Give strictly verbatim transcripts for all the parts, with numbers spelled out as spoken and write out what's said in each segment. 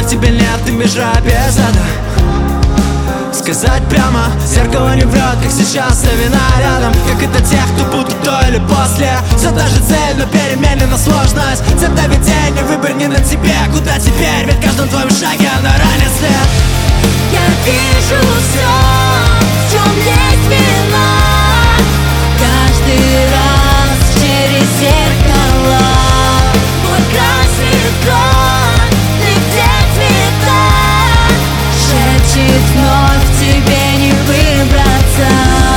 тебе нет и межа без этого. Сказать прямо, зеркало не врет, как сейчас, а вина рядом. Как это тех, кто будут до или после. Все та же цель, но переменена сложность. Цепь наведения, выбор не на тебе. Куда теперь? Ведь в каждом твоем шаге она ранит след. Я вижу все, в чем есть вина. Каждый раз через зеркало. Мой красный кровь, ты где цвета? Шепчет вновь, тебе не выбраться.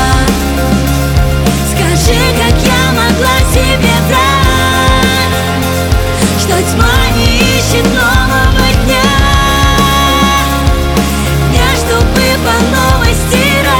Скажи, как я могла себе врать, что тьма не ищет нового дня. Дня, чтобы по новой стирать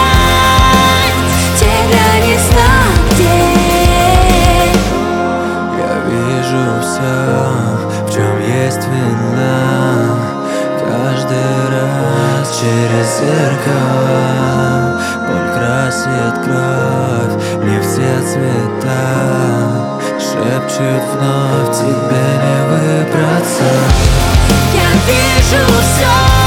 тебя не знал где. Я вижу все, в чем есть вина. Каждый раз через зеркало. Боль красит кровь, не все цвета. Шепчет вновь, тебе не выбраться. Я вижу все.